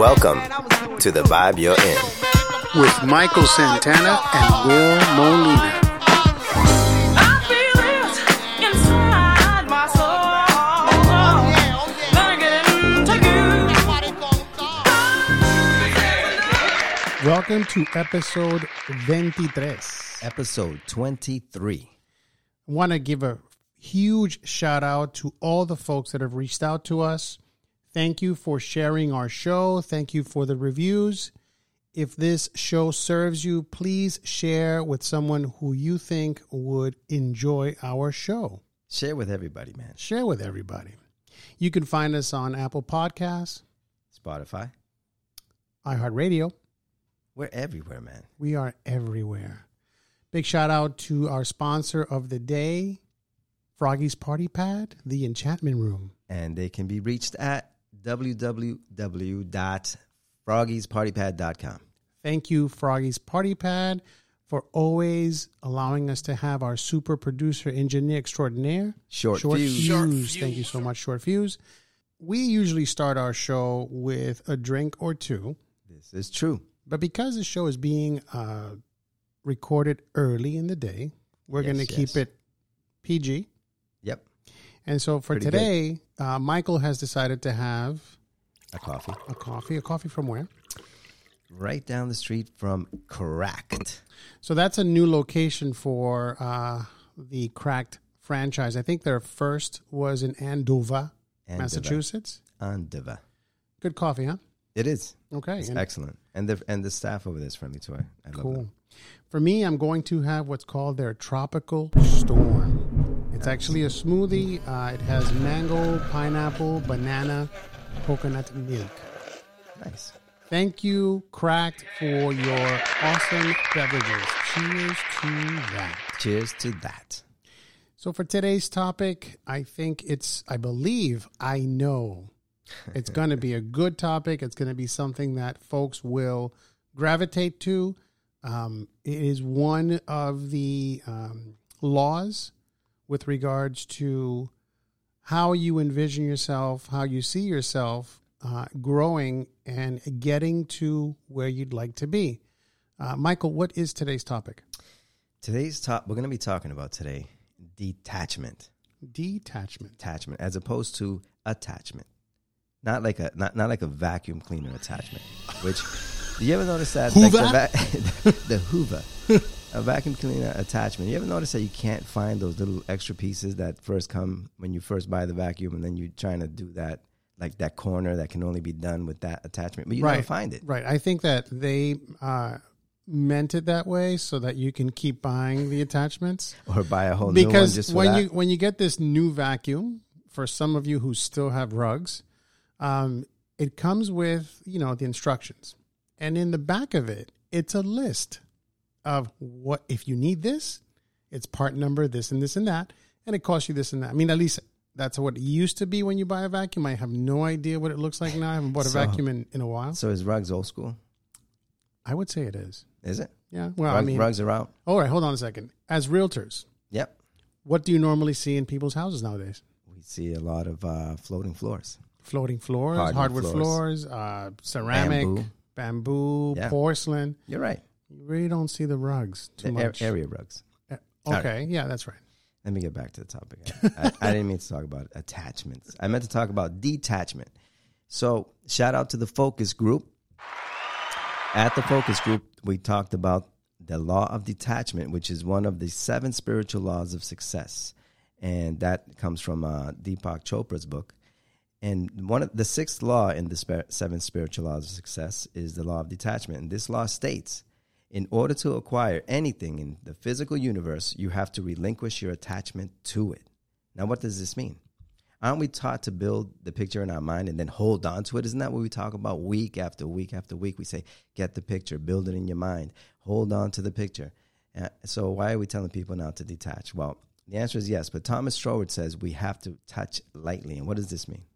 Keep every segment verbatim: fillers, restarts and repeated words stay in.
Welcome to The Vibe You're In with Michael Santana and Will Molina. Welcome to episode twenty-three. Episode twenty-three. I want to give a huge shout out to all the folks that have reached out to us. Thank you for sharing our show. Thank you for the reviews. If this show serves you, please share with someone who you think would enjoy our show. Share with everybody, man. Share with everybody. You can find us on Apple Podcasts, Spotify, iHeartRadio. We're everywhere, man. We are everywhere. Big shout out to our sponsor of the day, Froggy's Party Pad, the Enchantment Room. And they can be reached at w w w dot froggies party pad dot com. Thank you, Froggy's Party Pad, for always allowing us to have our super producer, engineer extraordinaire, Short, Short Fuse. Fuse. Short Fuse. Thank you so much, Short Fuse. We usually start our show with a drink or two. This is true. But because the show is being uh, recorded early in the day, we're Yes, going to yes. keep it P G. Yep. And so for Pretty today, uh, Michael has decided to have A coffee. a coffee. A coffee from where? Right down the street from Cracked. So that's a new location for uh, the Cracked franchise. I think their first was in Andover, Andover. Massachusetts. Andover. Good coffee, huh? It is. Okay. It's and- excellent. And the and the staff over there is friendly too. I, I love Cool. them. For me, I'm going to have what's called their Tropical Storm. It's actually a smoothie. Uh, it has mango, pineapple, banana, coconut milk. Nice. Thank you, Cracked, for your awesome beverages. Cheers to that. Cheers to that. So for today's topic, I think it's, I believe, I know it's going to be a good topic. It's going to be something that folks will gravitate to. Um, it is one of the um, laws with regards to how you envision yourself, how you see yourself uh, growing and getting to where you'd like to be. Uh, Michael, what is today's topic? Today's top, we're going to be talking about today detachment. Detachment. Attachment, as opposed to attachment. Not like a not, not like a vacuum cleaner attachment. Which, do you ever notice that? Hoover? Like the, va- the Hoover. A vacuum cleaner attachment. You ever notice that you can't find those little extra pieces that first come when you first buy the vacuum, and then you're trying to do that, like that corner that can only be done with that attachment, but you Right. never find it. Right. I think that they uh, meant it that way so that you can keep buying the attachments. Or buy a whole new one Because just for when that. you when you get this new vacuum, for some of you who still have rugs, um, it comes with, you know, the instructions. And in the back of it, it's a list of what, if you need this, it's part number, this and this and that, and it costs you this and that. I mean, at least that's what it used to be when you buy a vacuum. I have no idea what it looks like now. I haven't bought a So- vacuum in, in a while. So is rugs old school? I would say it is. Is it? Yeah. Well, Rug- I mean, rugs are out. all right, hold on a second. As realtors, Yep. what do you normally see in people's houses nowadays? We see a lot of uh, floating floors. Floating floors, Hardwood hardwood floors. floors, uh, ceramic, Bamboo. bamboo, Yeah. porcelain. You're right. You really don't see the rugs too The a- much. area rugs. Uh, All Okay, yeah, that's right. Let me get back to the topic. I, I, I didn't mean to talk about attachments. I meant to talk about detachment. So shout out to the focus group. At the focus group, we talked about the law of detachment, which is one of the seven spiritual laws of success. And that comes from uh, Deepak Chopra's book. And one of the sixth law in the sp- seven spiritual laws of success is the law of detachment. And this law states, in order to acquire anything in the physical universe, you have to relinquish your attachment to it. Now, what does this mean? Aren't we taught to build the picture in our mind and then hold on to it? Isn't that what we talk about week after week after week? We say, get the picture, build it in your mind, hold on to the picture. Uh, so why are we telling people now to detach? Well, the answer is yes, but Thomas Stroward says we have to touch lightly. And what does this mean?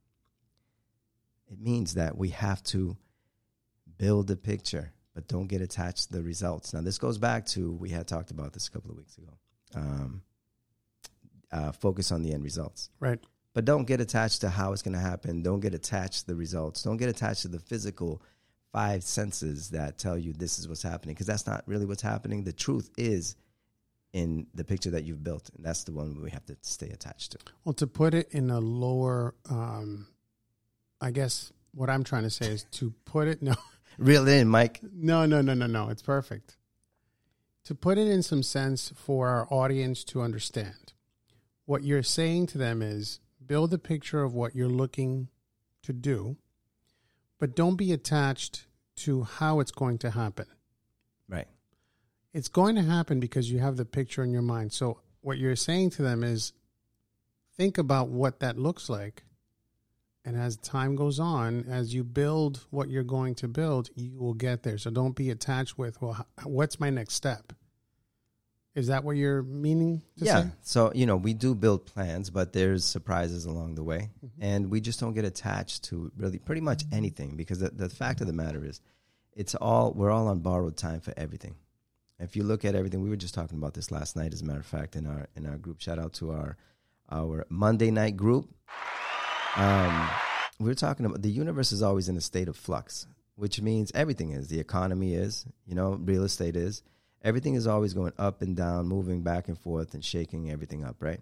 It means that we have to build a picture, but don't get attached to the results. Now, this goes back to, we had talked about this a couple of weeks ago, um, uh, focus on the end results. Right. But don't get attached to how it's going to happen. Don't get attached to the results. Don't get attached to the physical five senses that tell you this is what's happening, because that's not really what's happening. The truth is in the picture that you've built, and that's the one we have to stay attached to. Well, to put it in a lower, um, I guess what I'm trying to say is to put it, no. Reel it in, Mike. No, no, no, no, no. It's perfect. To put it in some sense for our audience to understand, what you're saying to them is build a picture of what you're looking to do, but don't be attached to how it's going to happen. Right. It's going to happen because you have the picture in your mind. So what you're saying to them is think about what that looks like. And as time goes on, as you build what you're going to build, you will get there. So don't be attached with, well, what's my next step? Is that what you're meaning to yeah. say? So, you know, we do build plans, but there's surprises along the way. Mm-hmm. And we just don't get attached to really pretty much anything, because the, the fact of the matter is it's all, we're all on borrowed time for everything. If you look at everything, we were just talking about this last night, as a matter of fact, in our, in our group. Shout out to our, our Monday night group. Um, we were talking about the universe is always in a state of flux, which means everything is. The economy is, you know, real estate is. Everything is always going up and down, moving back and forth and shaking everything up, right?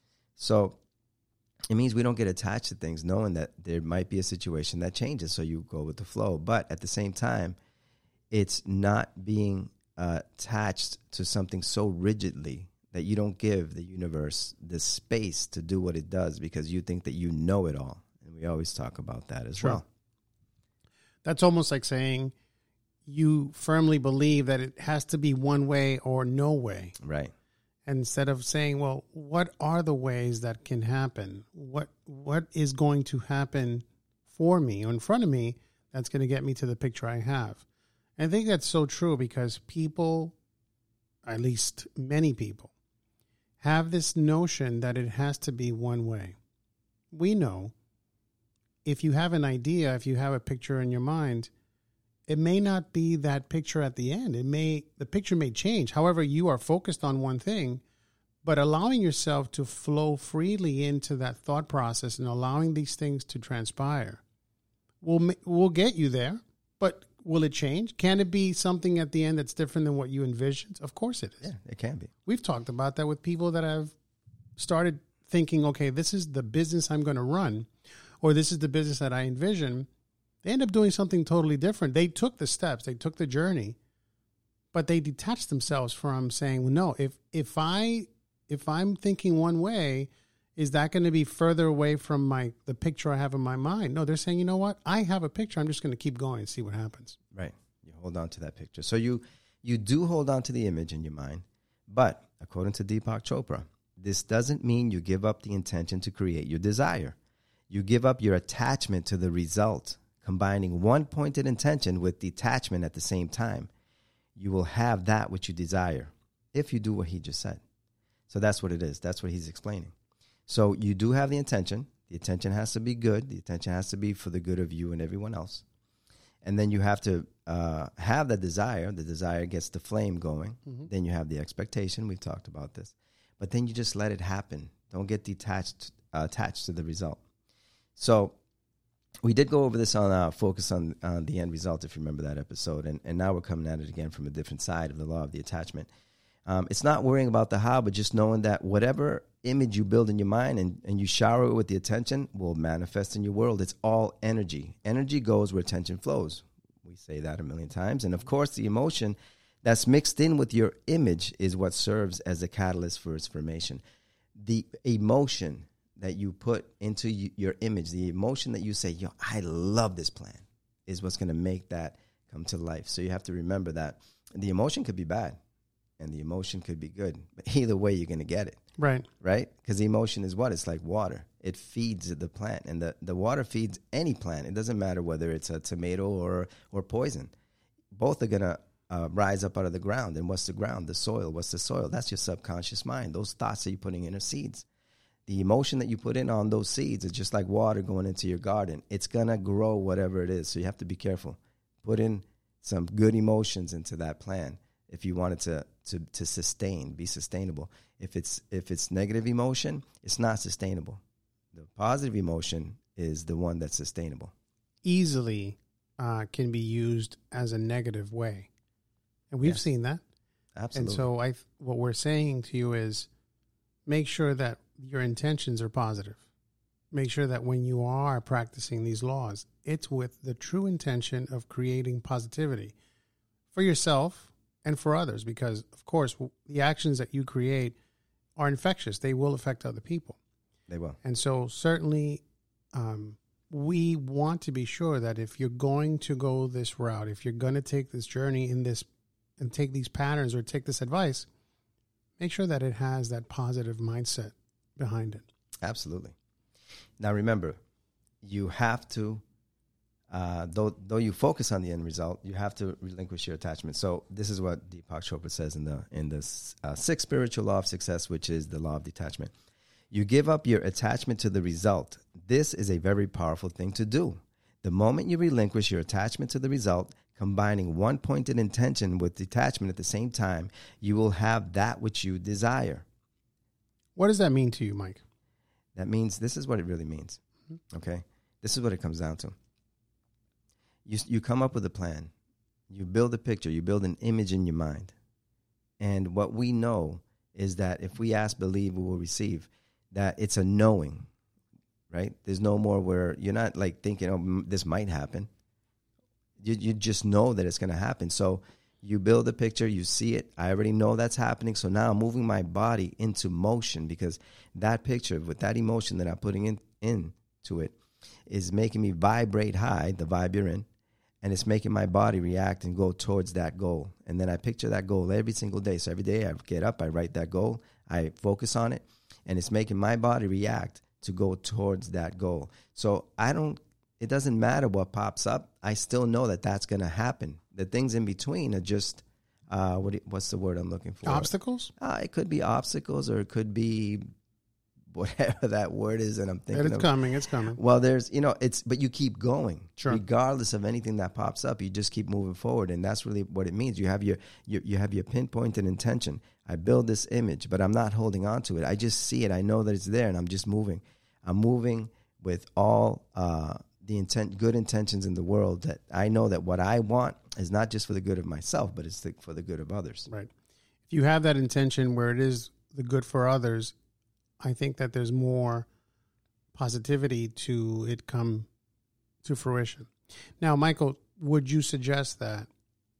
So it means we don't get attached to things knowing that there might be a situation that changes, so you go with the flow. But at the same time, it's not being uh, attached to something so rigidly that you don't give the universe the space to do what it does because you think that you know it all. And we always talk about that as Sure. well. That's almost like saying you firmly believe that it has to be one way or no way. Right. Instead of saying, well, what are the ways that can happen? What What is going to happen for me or in front of me that's going to get me to the picture I have? And I think that's so true because people, at least many people, have this notion that it has to be one way. We know if you have an idea, if you have a picture in your mind, it may not be that picture at the end. It may, the picture may change. However, you are focused on one thing, but allowing yourself to flow freely into that thought process and allowing these things to transpire will will get you there. But will it change? Can it be something at the end that's different than what you envisioned? Of course it is. Yeah, it can be. We've talked about that with people that have started thinking, okay, this is the business I'm going to run, or this is the business that I envision. They end up doing something totally different. They took the steps, they took the journey, but they detached themselves from saying, well, no, if if I if I'm thinking one way, is that going to be further away from my the picture I have in my mind? No, they're saying, you know what? I have a picture. I'm just going to keep going and see what happens. Right. You hold on to that picture. So you you do hold on to the image in your mind, but according to Deepak Chopra, this doesn't mean you give up the intention to create your desire. You give up your attachment to the result. Combining one pointed intention with detachment at the same time, you will have that which you desire if you do what he just said. So that's what it is. That's what he's explaining. So you do have the intention. The intention has to be good. The intention has to be for the good of you and everyone else. And then you have to uh, have the desire. The desire gets the flame going. Mm-hmm. Then you have the expectation. We've talked about this. But then you just let it happen. Don't get detached, uh, attached to the result. So we did go over this on uh, Focus on uh, the End Result, if you remember that episode. And, and now we're coming at it again from a different side of the law of the attachment. Um, it's not worrying about the how, but just knowing that whatever image you build in your mind and, and you shower it with the attention will manifest in your world. It's all energy. Energy goes where attention flows. We say that a million times. And, of course, the emotion that's mixed in with your image is what serves as a catalyst for its formation. The emotion that you put into your image, the emotion that you say, yo, I love this plan, is what's going to make that come to life. So you have to remember that the emotion could be bad and the emotion could be good, but either way, you're going to get it. Right. Right? Because the emotion is what? It's like water. It feeds the plant, and the, the water feeds any plant. It doesn't matter whether it's a tomato or, or poison. Both are going to uh, rise up out of the ground. And what's the ground? The soil. What's the soil? That's your subconscious mind. Those thoughts that you're putting in are seeds. The emotion that you put in on those seeds is just like water going into your garden. It's going to grow whatever it is. So you have to be careful. Put in some good emotions into that plan if you want it to, to, to sustain, be sustainable. If it's if it's negative emotion, it's not sustainable. The positive emotion is the one that's sustainable. Easily uh, can be used as a negative way. And we've Yes. seen that. Absolutely. And so I, what we're saying to you is make sure that your intentions are positive. Make sure that when you are practicing these laws, it's with the true intention of creating positivity for yourself and for others. Because, of course, the actions that you create are infectious. They will affect other people. They will. And so certainly um, we want to be sure that if you're going to go this route, if you're going to take this journey in this and take these patterns or take this advice, make sure that it has that positive mindset behind it. Absolutely. Now, remember, you have to, uh, though though you focus on the end result, you have to relinquish your attachment. So this is what Deepak Chopra says in the in the uh, sixth spiritual law of success, which is the law of detachment. You give up your attachment to the result. This is a very powerful thing to do. The moment you relinquish your attachment to the result, combining one-pointed intention with detachment at the same time, you will have that which you desire. What does that mean to you, Mike? That means, this is what it really means, okay? This is what it comes down to. You you come up with a plan. You build a picture. You build an image in your mind. And what we know is that if we ask, believe, we will receive. That it's a knowing, right? There's no more where you're not like thinking, oh, this might happen. You you just know that it's going to happen. So you build a picture, you see it. I already know that's happening. So now I'm moving my body into motion because that picture with that emotion that I'm putting in into it is making me vibrate high, the vibe you're in, and it's making my body react and go towards that goal. And then I picture that goal every single day. So every day I get up, I write that goal, I focus on it, and it's making my body react to go towards that goal. So I don't, it doesn't matter what pops up. I still know that that's going to happen. The things in between are just, uh, what what's the word I'm looking for? Obstacles? Uh, it could be obstacles, or it could be whatever that word is that I'm thinking It's of. coming. It's coming. Well, there's, you know, it's, but you keep going. Sure. Regardless of anything that pops up, you just keep moving forward. And that's really what it means. You have your, you, you have your pinpointed intention. I build this image, but I'm not holding on to it. I just see it. I know that it's there, and I'm just moving. I'm moving with all uh, the intent, good intentions in the world, that I know that what I want is not just for the good of myself, but it's the, for the good of others. Right. If you have that intention where it is the good for others, I think that there's more positivity to it come to fruition. Now, Michael, would you suggest that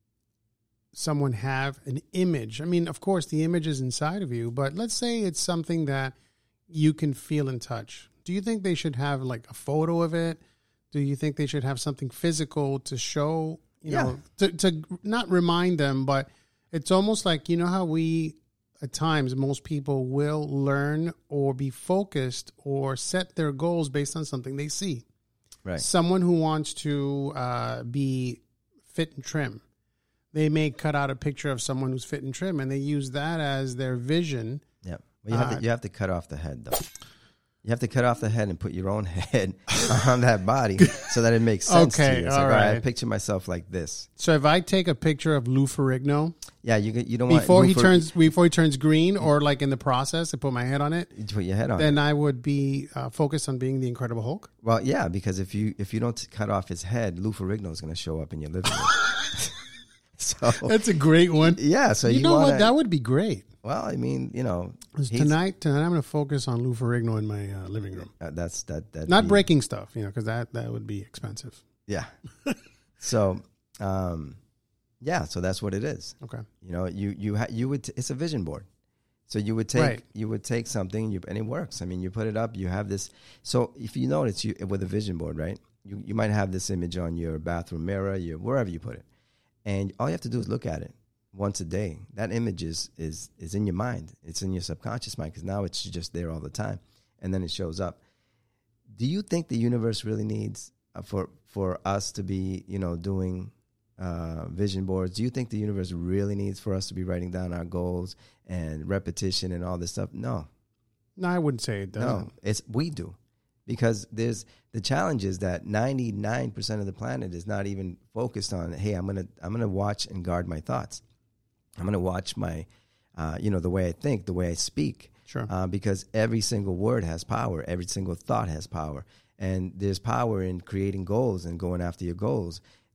someone have an image? I mean, of course, the image is inside of you, but let's say it's something that you can feel and touch. Do you think they should have like a photo of it? Do you think they should have something physical to show, you Yeah. know, to, to not remind them, but it's almost like, you know, how we, at times, most people will learn or be focused or set their goals based on something they see. Right. Someone who wants to uh, be fit and trim, they may cut out a picture of someone who's fit and trim, and they use that as their vision. Yeah. Well, you have, Uh, to, you have to cut off the head, though. You have to cut off the head and put your own head on that body so that it makes sense Okay, to you. It's all like, all right, I right. picture myself like this. So if I take a picture of Lou Ferrigno Yeah, you you don't before want he Lou Fer- turns before he turns green, or like in the process, I put my head on it, you put your head on. then it. I would be uh, focused on being the Incredible Hulk. Well, yeah, because if you if you don't cut off his head, Lou Ferrigno is going to show up in your living room. So That's a great one. yeah, so you you, know wanna, what? That would be great. Well, I mean, you know, 'Cause he's- Tonight, tonight I'm going to focus on Lou Ferrigno in my uh, living room. uh, that's that that Not breaking stuff, you know, because that, that would be expensive. Yeah. So, um, yeah, so that's what it is. Okay. You know, you you ha- you would t- it's a vision board. So you would take Right. you would take something you and it works. I mean, you put it up, you have this. So if you notice, you with a vision board, right? You you might have this image on your bathroom mirror, your wherever you put it, and all you have to do is look at it once a day. That image is is is in your mind. It's in your subconscious mind because now it's just there all the time, and then it shows up. Do you think the universe really needs uh, for for us to be, you know, doing uh, vision boards? Do you think the universe really needs for us to be writing down our goals and repetition and all this stuff? No, No, I wouldn't say it doesn't. no, it's we do, because there's the challenge is that ninety-nine percent of the planet is not even focused on, hey, I'm gonna I'm gonna watch and guard my thoughts. I'm gonna watch my, uh, you know, the way I think, the way I speak. Sure. Uh, because every single word has power. Every single thought has power. And there's power in creating goals and going after your goals.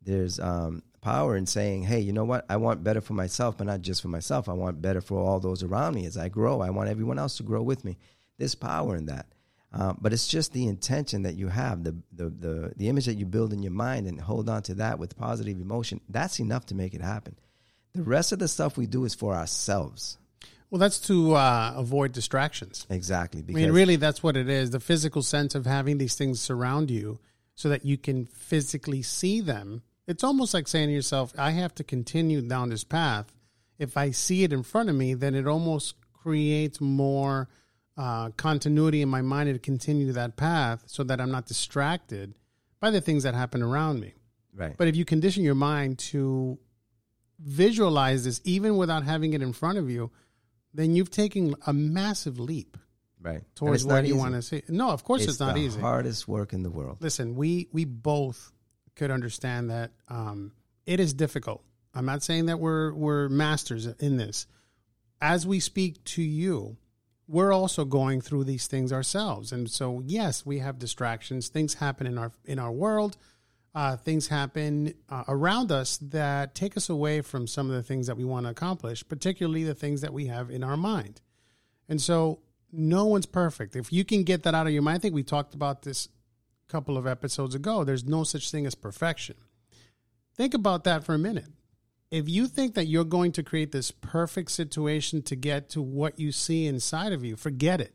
there's um, power in saying, hey, you know what? I want better for myself, but not just for myself. I want better for all those around me as I grow. I want everyone else to grow with me. There's power in that. Um, but it's just the intention that you have, the, the the the image that you build in your mind and hold on to that with positive emotion. That's enough to make it happen. The rest of the stuff we do is for ourselves. Well, that's to uh, avoid distractions. Exactly. I mean, really, that's what it is. The physical sense of having these things surround you so that you can physically see them. It's almost like saying to yourself, I have to continue down this path. If I see it in front of me, then it almost creates more uh, continuity in my mind to continue that path so that I'm not distracted by the things that happen around me. Right. But if you condition your mind to visualize this, even without having it in front of you, then you've taken a massive leap right. towards what you want to see. No, of course it's, it's not the easy. Hardest work in the world. Listen, we we both could understand that um, it is difficult. I'm not saying that we're we're masters in this. As we speak to you, we're also going through these things ourselves, and so yes, we have distractions. Things happen in our in our world. Uh, things happen uh, around us that take us away from some of the things that we want to accomplish, particularly the things that we have in our mind. And so no one's perfect. If you can get that out of your mind, I think we talked about this a couple of episodes ago. There's no such thing as perfection. Think about that for a minute. If you think that you're going to create this perfect situation to get to what you see inside of you, forget it.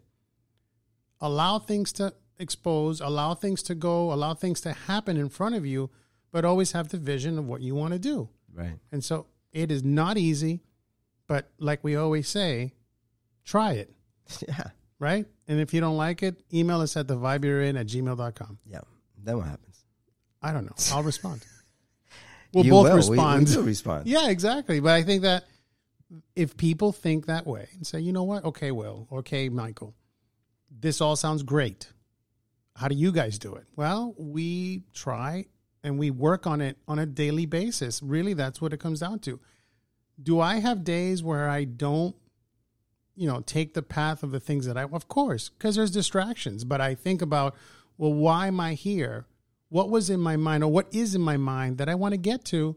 Allow things to expose, allow things to go, allow things to happen in front of you, but always have the vision of what you want to do. Right. And so it is not easy, but like we always say, try it. Yeah. Right? And if you don't like it, email us at the vibe you're in at gmail dot com. Yeah. Then what happens? I don't know. I'll respond. We'll You both will. respond. We, we will respond. Yeah, exactly. But I think that if people think that way and say, you know what? Okay, Will. Okay, Michael. This all sounds great. How do you guys do it? Well, we try and we work on it on a daily basis. Really, that's what it comes down to. Do I have days where I don't, you know, take the path of the things that I, of course, because there's distractions. But I think about, well, why am I here? What was in my mind or what is in my mind that I want to get to?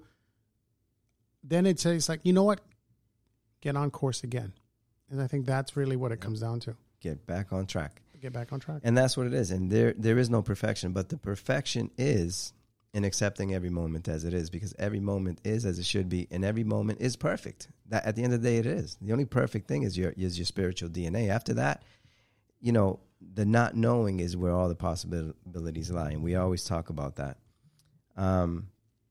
Then it's, it's like, you know what? Get on course again. And I think that's really what it comes down to. Get back on track. Get back on track. And that's what it is. And there there is no perfection, but the perfection is in accepting every moment as it is, because every moment is as it should be, and every moment is perfect. That at the end of the day, it is. The only perfect thing is your is your spiritual D N A. After that, you know, the not knowing is where all the possibilities lie, and we always talk about that. Um,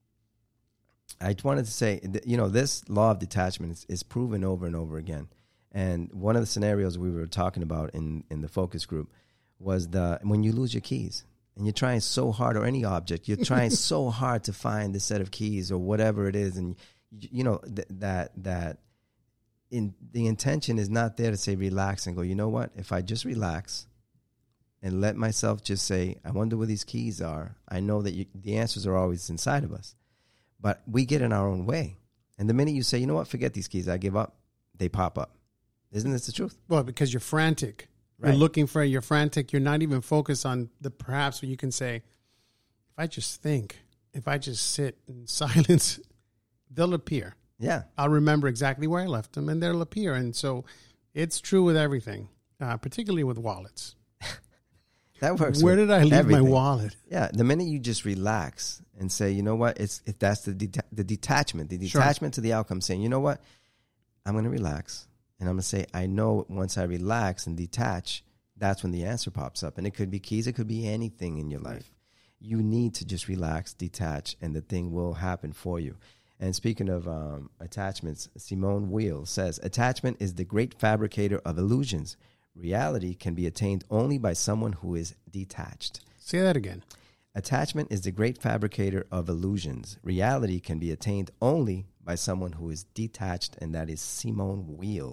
I wanted to say, you know, this law of detachment is, is proven over and over again. And one of the scenarios we were talking about in, in the focus group was the when you lose your keys and you're trying so hard, or any object, you're trying so hard to find the set of keys or whatever it is. And, you know, th- that that in the intention is not there to say relax and go, you know what, if I just relax and let myself just say, I wonder where these keys are. I know that you, the answers are always inside of us. But we get in our own way. And the minute you say, you know what, forget these keys, I give up, they pop up. Isn't this the truth? Well, because you're frantic. Right. You're looking for, you're frantic. You're not even focused on the perhaps where you can say, if I just think, if I just sit in silence, they'll appear. Yeah. I'll remember exactly where I left them and they'll appear. And so it's true with everything, uh, particularly with wallets. That works. Where did I leave everything. my wallet? Yeah. The minute you just relax and say, you know what, it's if that's the deta- the detachment, the detachment sure. to the outcome, saying, you know what, I'm going to relax. And I'm going to say, I know once I relax and detach, that's when the answer pops up. And it could be keys. It could be anything in your life. Right. You need to just relax, detach, and the thing will happen for you. And speaking of um, attachments, Simone Weil says, attachment is the great fabricator of illusions. Reality can be attained only by someone who is detached. Say that again. Attachment is the great fabricator of illusions. Reality can be attained only by someone who is detached, and that is Simone Weil.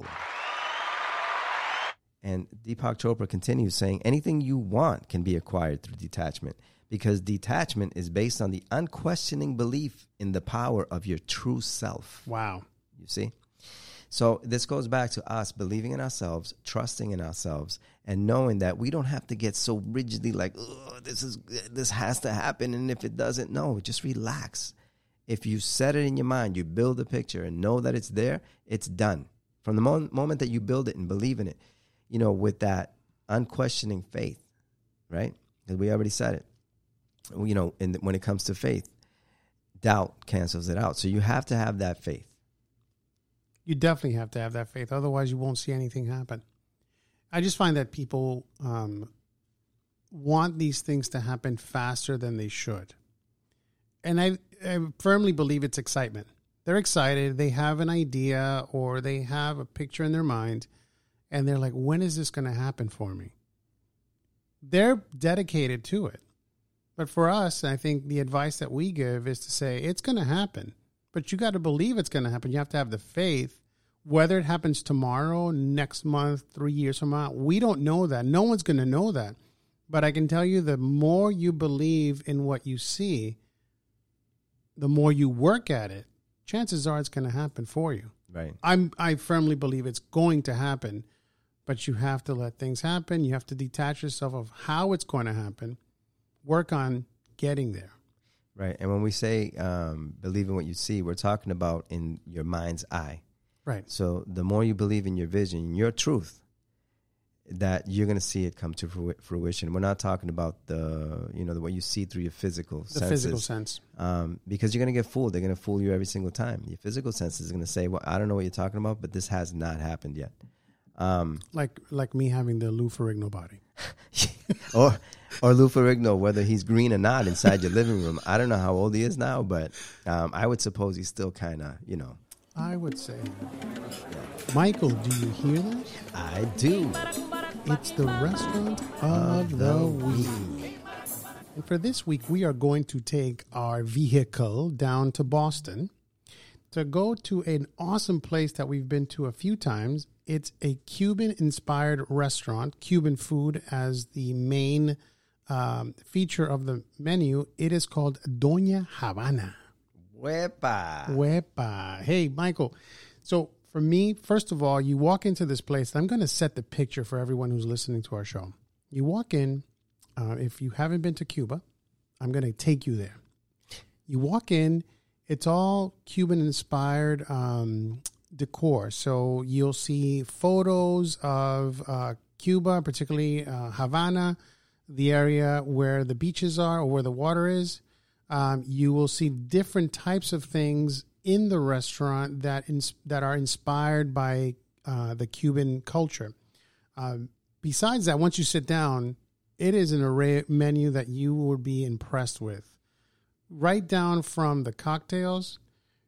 And Deepak Chopra continues saying, anything you want can be acquired through detachment, because detachment is based on the unquestioning belief in the power of your true self. Wow. You see? So this goes back to us believing in ourselves, trusting in ourselves, and knowing that we don't have to get so rigidly like, oh, this is this has to happen, and if it doesn't, no, just relax. if you set it in your mind, you build a picture and know that it's there, it's done. From the mo- moment that you build it and believe in it, you know, with that unquestioning faith, right? Because we already said it. You know, in the, when it comes to faith, doubt cancels it out. So you have to have that faith. You definitely have to have that faith. Otherwise, you won't see anything happen. I just find that people um, want these things to happen faster than they should. And I, I firmly believe it's excitement. They're excited. They have an idea or they have a picture in their mind. And they're like, when is this going to happen for me? They're dedicated to it. But for us, I think the advice that we give is to say, it's going to happen. But you got to believe it's going to happen. You have to have the faith. Whether it happens tomorrow, next month, three years from now, we don't know that. No one's going to know that. But I can tell you, the more you believe in what you see, the more you work at it, chances are it's going to happen for you. Right. I'm, I firmly believe it's going to happen, but you have to let things happen. You have to detach yourself of how it's going to happen, work on getting there. Right. And when we say um, believe in what you see, we're talking about in your mind's eye. Right. So the more you believe in your vision, your truth, that you're going to see it come to fruition. We're not talking about the, you know, the what you see through your physical the senses. physical sense. Um, because you're going to get fooled. They're going to fool you every single time. Your physical sense is going to say, well, I don't know what you're talking about, but this has not happened yet. Um, like like me having the Lou Ferrigno body. or or Lou Ferrigno, whether he's green or not, inside your living room. I don't know how old he is now, but um, I would suppose he's still kind of, you know. I would say. Michael, do you hear that? I do. It's the restaurant of the week. And for this week, we are going to take our vehicle down to Boston to go to an awesome place that we've been to a few times. It's a Cuban-inspired restaurant, Cuban food as the main um, feature of the menu. It is called Doña Habana. Wepa. Wepa. Hey, Michael. So for me, first of all, you walk into this place. I'm going to set the picture for everyone who's listening to our show. You walk in. Uh, if you haven't been to Cuba, I'm going to take you there. You walk in. It's all Cuban-inspired um, decor. So you'll see photos of uh, Cuba, particularly uh, Havana, the area where the beaches are or where the water is. Um, you will see different types of things in the restaurant that ins- that are inspired by uh, the Cuban culture. Um, besides that, once you sit down, it is an array menu that you would be impressed with. Right down from the cocktails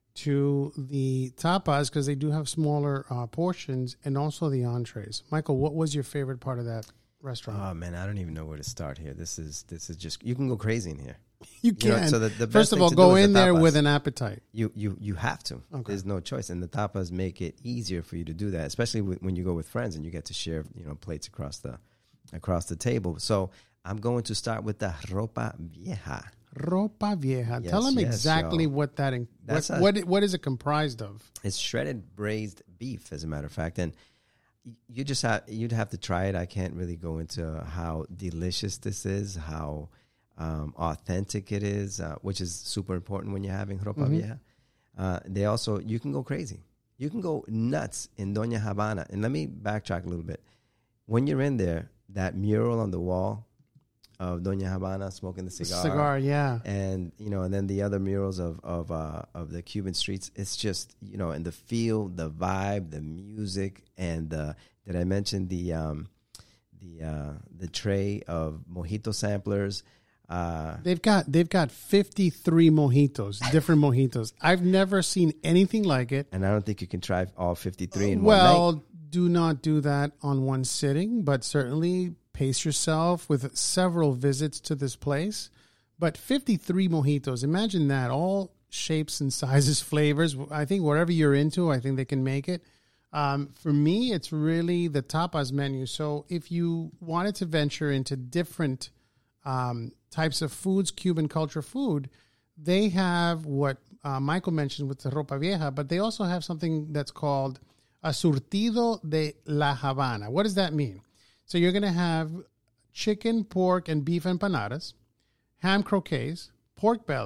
to the tapas, because they do have smaller uh, portions, and also the entrees. Michael, what was your favorite part of that restaurant? Oh man, I don't even know where to start here. This is this is just, you can go crazy in here. You can. You know, so the, the best First of thing all, to go do is in the there tapas. with an appetite. You you you have to. Okay. There's no choice, and the tapas make it easier for you to do that, especially when you go with friends and you get to share, you know, plates across the across the table. So I'm going to start with the ropa vieja. Ropa vieja. Yes, Tell them yes, exactly yo. what that in, what, That's a- what what is it comprised of? It's shredded braised beef, as a matter of fact, and you just have you'd have to try it. I can't really go into how delicious this is, how um, authentic it is, uh, which is super important when you're having ropa Mm-hmm. vieja. Uh, they also, you can go crazy. You can go nuts in Doña Habana. And let me backtrack a little bit. When you're in there, that mural on the wall of Doña Habana smoking the cigar, Cigar, yeah. and you know, and then the other murals of of uh, of the Cuban streets. It's just, you know, and the feel, the vibe, the music, and uh, did I mention the um, the uh, the tray of mojito samplers? Uh, They've got they've got fifty-three mojitos, different mojitos. I've never seen anything like it. and I don't think you can try all fifty-three in one night. Well, do not do that on one sitting, but certainly pace yourself with several visits to this place. But fifty-three mojitos, imagine that, all shapes and sizes, flavors. I think whatever you're into, I think they can make it. Um, for me, it's really the tapas menu. So if you wanted to venture into different um, types of foods, Cuban culture food, they have what uh, Michael mentioned with the ropa vieja, but they also have something that's called a surtido de la Habana. What does that mean? So you're going to have chicken, pork, and beef empanadas, ham croquets, pork belly,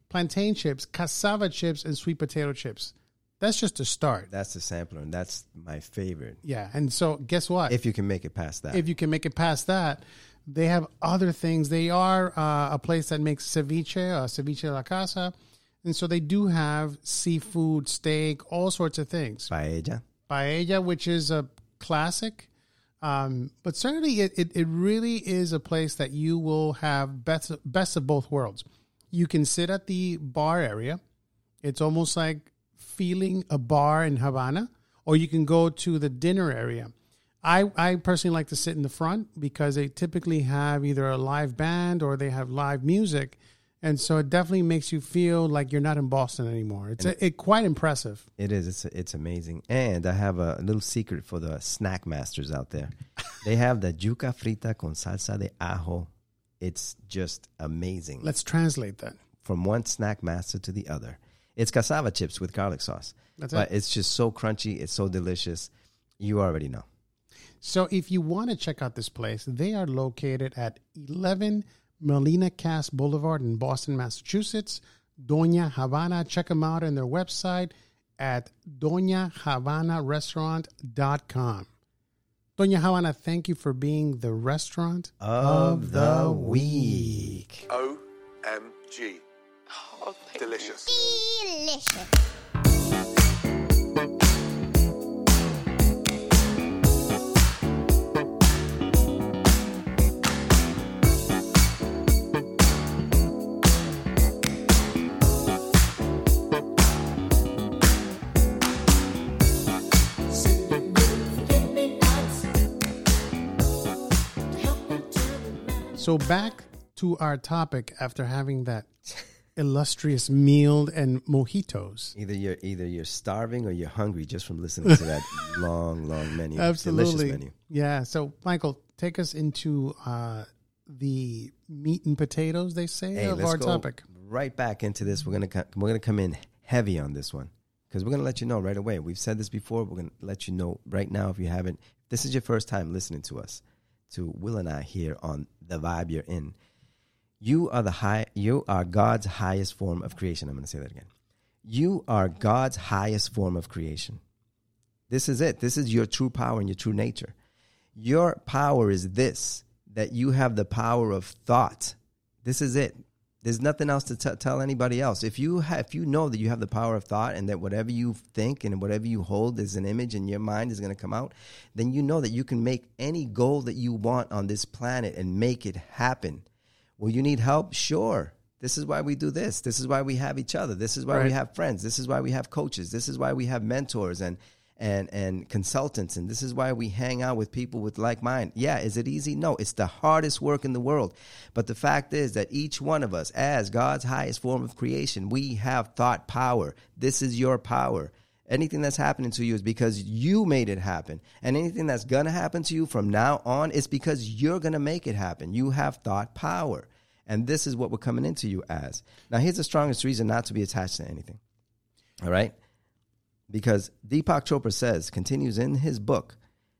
plantain chips, cassava chips, and sweet potato chips. That's just a start. That's the sampler, and that's my favorite. Yeah, and so guess what? If you can make it past that. If you can make it past that, they have other things. They are uh, a place that makes ceviche, uh, ceviche de la casa, and so they do have seafood, steak, all sorts of things. Paella. Paella, which is a classic, um, but certainly it, it, it really is a place that you will have best, best of both worlds. You can sit at the bar area. It's almost like feeling a bar in Havana, or you can go to the dinner area. I, I personally like to sit in the front because they typically have either a live band or they have live music. And so it definitely makes you feel like you're not in Boston anymore. It's a, it quite impressive. It is. It's it's amazing. And I have a little secret for the snack masters out there. They have the yuca frita con salsa de ajo. It's just amazing. Let's translate that. From one snack master to the other. It's cassava chips with garlic sauce. That's but it. It's just so crunchy. It's so delicious. You already know. So if you want to check out this place, they are located at eleven Melina Cass Boulevard in Boston, Massachusetts. Doña Havana. Check them out on their website at doña havana restaurant dot com. Doña Havana, thank you for being the restaurant of the week. O M G. Oh, Delicious. Delicious. So back to our topic after having that illustrious meal and mojitos. Either you're either you're starving or you're hungry just from listening to that long, long menu. Absolutely. Delicious menu. Yeah. So, Michael, take us into uh, the meat and potatoes, they say, Hey, of let's our go topic. right back into this. We're gonna co- we're gonna come in heavy on this one because we're gonna let you know right away. We've said this before. We're gonna let you know right now if you haven't. If this is your first time listening to us, to Will and I here on The Vibe You're In. You are the high. You are God's highest form of creation. I'm going to say that again. You are God's highest form of creation. This is it. This is your true power and your true nature. Your power is this, that you have the power of thought. This is it. There's nothing else to t- tell anybody else. If you have, if you know that you have the power of thought and that whatever you think and whatever you hold as an image in your mind is going to come out, then you know that you can make any goal that you want on this planet and make it happen. Well, you need help? Sure. This is why we do this. This is why we have each other. This is why Right. we have friends. This is why we have coaches. This is why we have mentors and and and consultants. And this is why we hang out with people with like mind. Yeah, is it easy? No, it's the hardest work in the world. But the fact is that each one of us, as God's highest form of creation, we have thought power. This is your power. Anything that's happening to you is because you made it happen. And anything that's going to happen to you from now on is because you're going to make it happen. You have thought power. And this is what we're coming into you as. Now, here's the strongest reason not to be attached to anything. All right? Because Deepak Chopra says, continues in his book,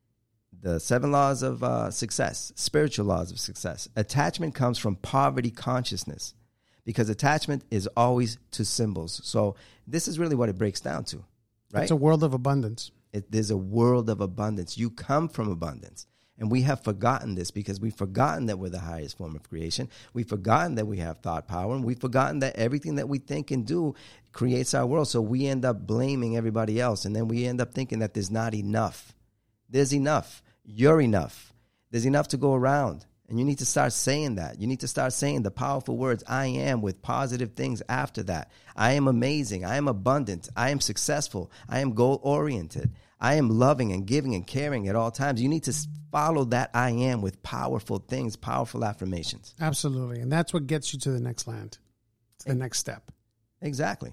The Seven Laws of uh, Success, Spiritual Laws of Success. Attachment comes from poverty consciousness because attachment is always to symbols. So this is really what it breaks down to, right? It's a world of abundance. It, there's a world of abundance. You come from abundance. And we have forgotten this because we've forgotten that we're the highest form of creation. We've forgotten that we have thought power. And we've forgotten that everything that we think and do creates our world. So we end up blaming everybody else. And then we end up thinking that there's not enough. There's enough. You're enough. There's enough to go around. And you need to start saying that. You need to start saying the powerful words, I am, with positive things after that. I am amazing. I am abundant. I am successful. I am goal-oriented. I am loving and giving and caring at all times. You need to follow that I am with powerful things, powerful affirmations. Absolutely. And that's what gets you to the next land. It's the next step. Exactly.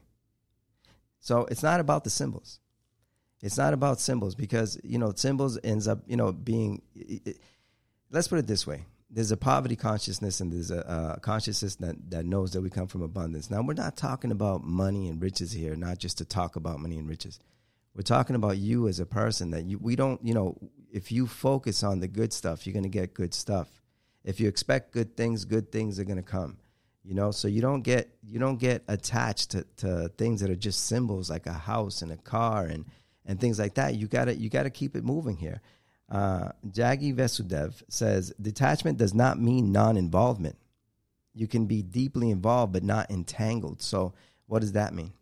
So it's not about the symbols. It's not about symbols because, you know, symbols ends up, you know, being, it, it, let's put it this way. There's a poverty consciousness and there's a, a consciousness that, that knows that we come from abundance. Now, we're not talking about money and riches here, not just to talk about money and riches. We're talking about you as a person that you, we don't, you know, if you focus on the good stuff, you're going to get good stuff. If you expect good things, good things are going to come. You know, so you don't get you don't get attached to, to things that are just symbols like a house and a car and, and things like that. You gotta you gotta keep it moving here. Uh, Jaggi Vasudev says detachment does not mean non-involvement. You can be deeply involved but not entangled. So what does that mean?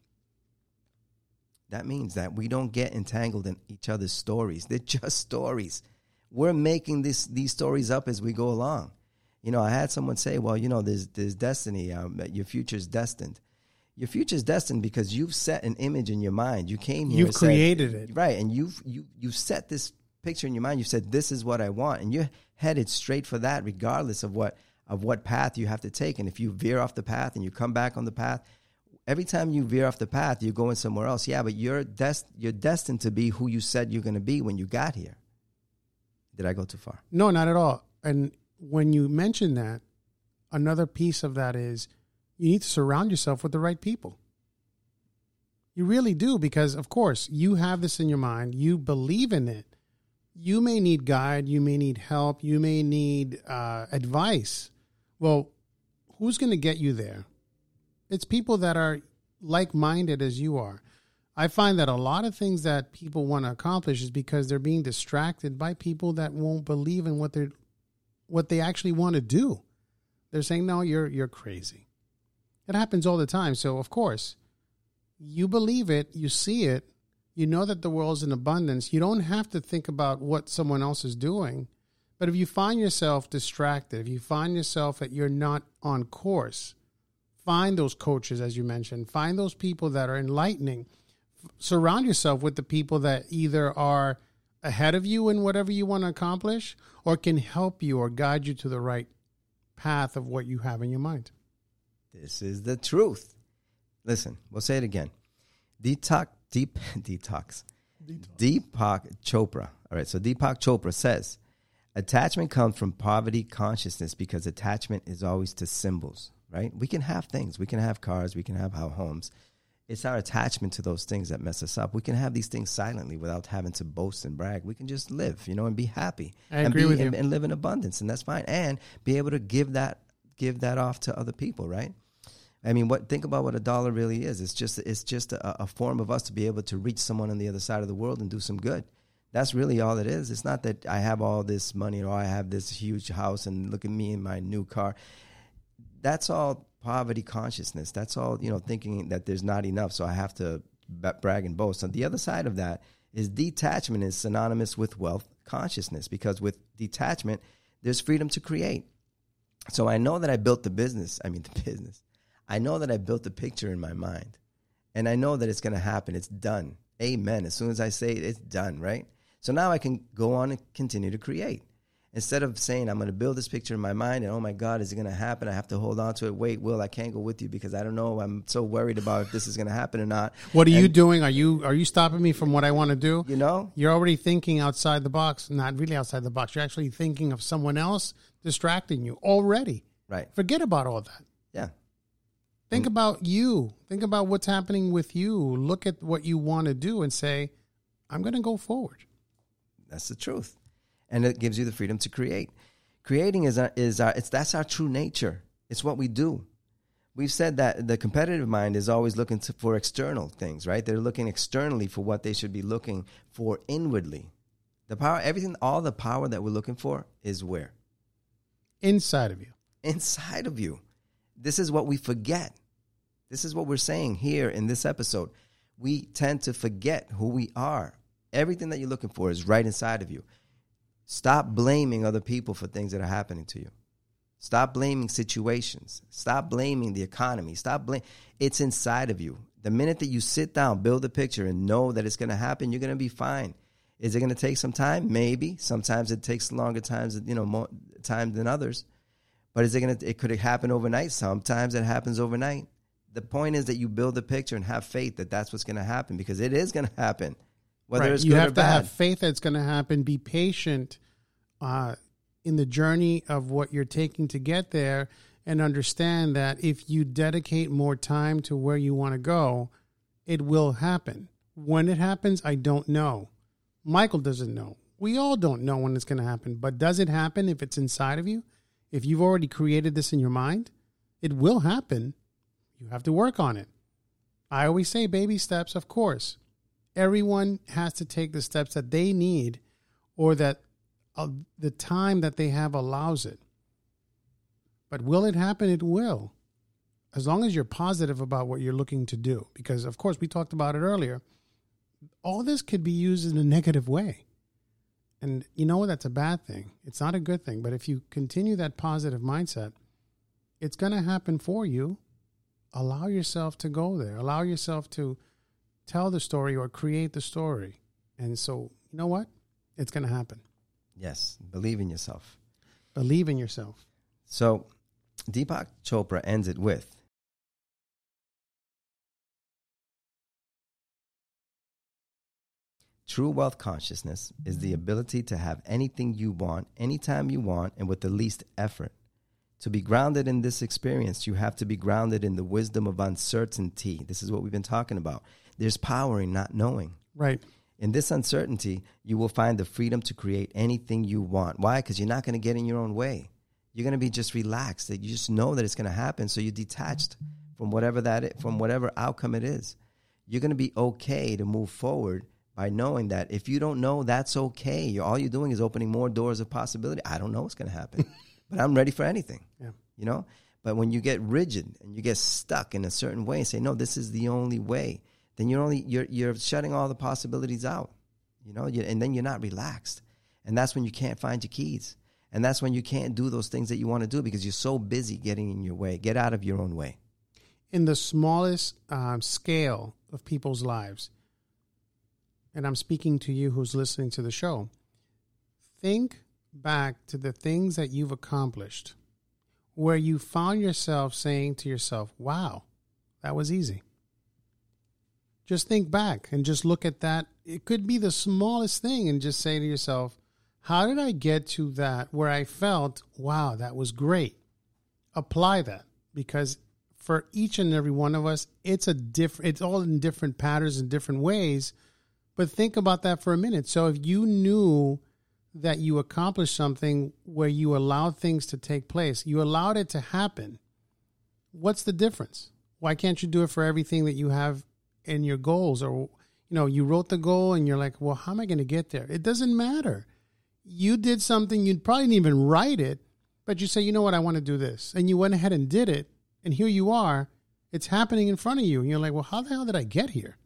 That means that we don't get entangled in each other's stories. They're just stories. We're making this these stories up as we go along. You know, I had someone say, well, you know, there's there's destiny. Um, your future's destined. Your future's destined because you've set an image in your mind. You came here. You've created said, it. Right. And you've, you, you've set this picture in your mind. You've said, this is what I want. And you're headed straight for that, regardless of what of what path you have to take. And if you veer off the path and you come back on the path, every time you veer off the path, you're going somewhere else. Yeah, but you're, dest- you're destined to be who you said you're going to be when you got here. Did I go too far? No, not at all. And when you mention that, another piece of that is you need to surround yourself with the right people. You really do, because, of course, you have this in your mind. You believe in it. You may need guide. You may need help. You may need uh, advice. Well, who's going to get you there? It's people that are like-minded as you are. I find that a lot of things that people want to accomplish is because they're being distracted by people that won't believe in what they're what they actually want to do. They're saying, no, you're you're crazy. It happens all the time. So, of course, you believe it, you see it, you know that the world's in abundance. You don't have to think about what someone else is doing. But if you find yourself distracted, if you find yourself that you're not on course, find those coaches, as you mentioned. Find those people that are enlightening. Surround yourself with the people that either are ahead of you in whatever you want to accomplish or can help you or guide you to the right path of what you have in your mind. This is the truth. Listen, we'll say it again. Detox, deep, detox. Detox. Deepak Chopra. All right, so Deepak Chopra says, attachment comes from poverty consciousness because attachment is always to symbols, right? We can have things. We can have cars. We can have our homes. It's our attachment to those things that mess us up. We can have these things silently without having to boast and brag. We can just live, you know, and be happy. I and agree be, with you. and, and live in abundance, and that's fine. And be able to give that give that off to other people, right? I mean, what think about what a dollar really is. It's just it's just a, a form of us to be able to reach someone on the other side of the world and do some good. That's really all it is. It's not that I have all this money or I have this huge house and look at me in my new car. That's all poverty consciousness. That's all, you know, thinking that there's not enough, so I have to b- brag and boast. On the other side of that is detachment is synonymous with wealth consciousness, because with detachment, there's freedom to create. So I know that I built the business. I mean, the business. I know that I built the picture in my mind, and I know that it's going to happen. It's done. Amen. As soon as I say it, it's done, right? So now I can go on and continue to create. Instead of saying, I'm going to build this picture in my mind and, oh, my God, is it going to happen? I have to hold on to it. Wait, Will, I can't go with you because I don't know. I'm so worried about if this is going to happen or not. What are and, you doing? Are you are you stopping me from what I want to do? You know? You're already thinking outside the box. Not really outside the box. You're actually thinking of someone else distracting you already. Right. Forget about all that. Yeah. Think about you. Think about what's happening with you. Look at what you want to do and say, I'm going to go forward. That's the truth. And it gives you the freedom to create. Creating is our, is our, it's that's our true nature. It's what we do. We've said that the competitive mind is always looking to, for external things, right? They're looking externally for what they should be looking for inwardly. The power, everything, all the power that we're looking for is where? Inside of you. Inside of you. This is what we forget. This is what we're saying here in this episode. We tend to forget who we are. Everything that you're looking for is right inside of you. Stop blaming other people for things that are happening to you. Stop blaming situations. Stop blaming the economy. Stop blaming. It's inside of you. The minute that you sit down, build a picture, and know that it's going to happen, you're going to be fine. Is it going to take some time? Maybe. Sometimes it takes longer times, you know, more time than others. But is it going to? It could happen overnight. Sometimes it happens overnight. The point is that you build a picture and have faith that that's what's going to happen, because it is going to happen. Whether right. it's you good have or to bad. have faith that it's going to happen. Be patient uh, in the journey of what you're taking to get there, and understand that if you dedicate more time to where you want to go, it will happen. When it happens, I don't know. Michael doesn't know. We all don't know when it's going to happen. But does it happen if it's inside of you? If you've already created this in your mind? It will happen. You have to work on it. I always say baby steps, of course. Everyone has to take the steps that they need or that uh, the time that they have allows it. But will it happen? It will. As long as you're positive about what you're looking to do. Because, of course, we talked about it earlier. All this could be used in a negative way. And you know that's a bad thing. It's not a good thing. But if you continue that positive mindset, it's going to happen for you. Allow yourself to go there. Allow yourself to tell the story or create the story. And so, you know what? It's going to happen. Yes. Believe in yourself. Believe in yourself. So Deepak Chopra ends it with, true wealth consciousness is the ability to have anything you want, anytime you want, and with the least effort. To be grounded in this experience, you have to be grounded in the wisdom of uncertainty. This is what we've been talking about. There's power in not knowing. Right. In this uncertainty, you will find the freedom to create anything you want. Why? Because you're not going to get in your own way. You're going to be just relaxed. That you just know that it's going to happen. So you're detached from whatever that is, from whatever outcome it is. You're going to be okay to move forward by knowing that if you don't know, that's okay. You're, all you're doing is opening more doors of possibility. I don't know what's going to happen, but I'm ready for anything. Yeah. You know. But when you get rigid and you get stuck in a certain way, and say, no, this is the only way, then you're only you're you're shutting all the possibilities out. You know, you, and then you're not relaxed, and that's when you can't find your keys. And that's when you can't do those things that you want to do because you're so busy getting in your way. Get out of your own way. In the smallest um, scale of people's lives, and I'm speaking to you who's listening to the show, think back to the things that you've accomplished where you found yourself saying to yourself, wow, that was easy. Just think back and just look at that. It could be the smallest thing and just say to yourself, how did I get to that where I felt, wow, that was great? Apply that, because for each and every one of us, it's a different, it's all in different patterns and different ways. But think about that for a minute. So if you knew that you accomplished something where you allowed things to take place, you allowed it to happen, what's the difference? Why can't you do it for everything that you have in your goals? Or, you know, you wrote the goal and you're like, well, how am I going to get there? It doesn't matter. You did something, you probably didn't even write it, but you say, you know what, I want to do this. And you went ahead and did it. And here you are. It's happening in front of you. And you're like, well, how the hell did I get here?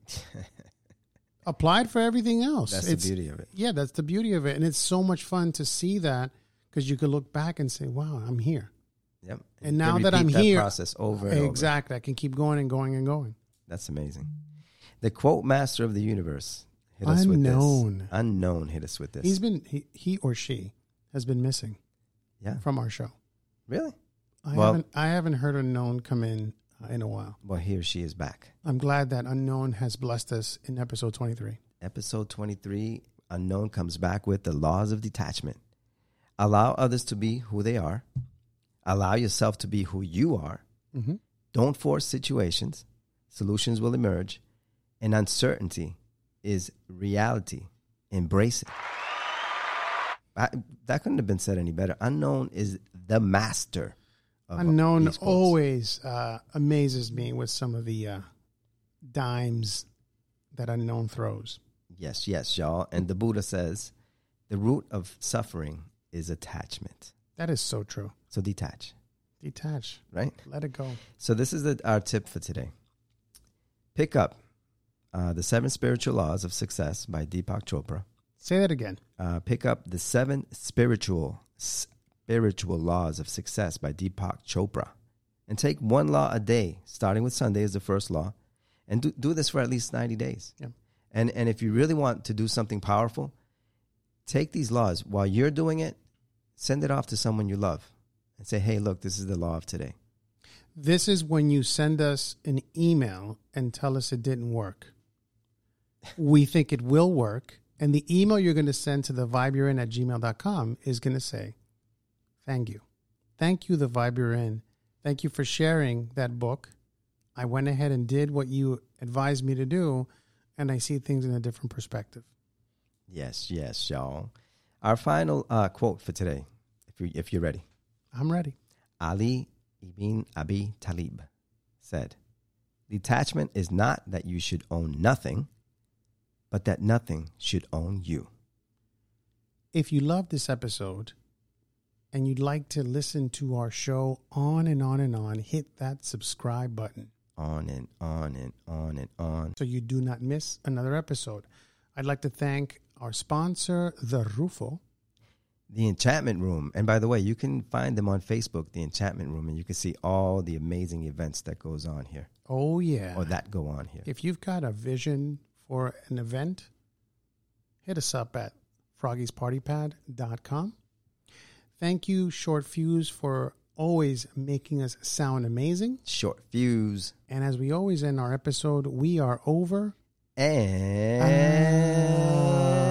Applied for everything else. That's it's, the beauty of it. Yeah, that's the beauty of it. And it's so much fun to see that because you could look back and say, wow, I'm here. Yep. And now that I'm that here, process over and exactly, over. I can keep going and going and going. That's amazing. The quote master of the universe hit us Unknown. with this. Unknown hit us with this. He's been, he, he or she has been missing yeah. from our show. Really? I well, haven't I haven't heard Unknown come in uh, in a while. Well, he or she is back. I'm glad that Unknown has blessed us in episode twenty-three. Episode twenty-three, Unknown comes back with the laws of detachment. Allow others to be who they are. Allow yourself to be who you are. Mm-hmm. Don't force situations. Solutions will emerge. And uncertainty is reality. Embrace it. I, that couldn't have been said any better. Unknown is the master of Unknown these quotes. always uh, amazes me with some of the uh, dimes that Unknown throws. Yes, yes, y'all. And the Buddha says, the root of suffering is attachment. That is so true. So detach. Detach. Right? Let it go. So this is the, our tip for today. Pick up uh, The Seven Spiritual Laws of Success by Deepak Chopra. Say that again. Uh, pick up The Seven Spiritual Spiritual Laws of Success by Deepak Chopra. And take one law a day, starting with Sunday as the first law. And do, do this for at least ninety days. Yeah. And and if you really want to do something powerful, take these laws. While you're doing it, send it off to someone you love. And say, hey, look, this is the law of today. This is when you send us an email and tell us it didn't work. We think it will work. And the email you're going to send to the vibe you're in at gmail dot com is going to say, thank you. Thank you, the vibe you're in. Thank you for sharing that book. I went ahead and did what you advised me to do, and I see things in a different perspective. Yes, yes, y'all. Our final uh, quote for today, if you if you're ready. I'm ready. Ali Ibn Abi Talib, said, detachment is not that you should own nothing, but that nothing should own you. If you love this episode and you'd like to listen to our show on and on and on, hit that subscribe button. On and on and on and on. So you do not miss another episode. I'd like to thank our sponsor, The Rufo. The Enchantment Room. And by the way, you can find them on Facebook, The Enchantment Room, and you can see all the amazing events that goes on here. Oh, yeah. Or that go on here. If you've got a vision for an event, hit us up at froggies party pad dot com. Thank you, Short Fuse, for always making us sound amazing. Short Fuse. And as we always end our episode, we are over. And...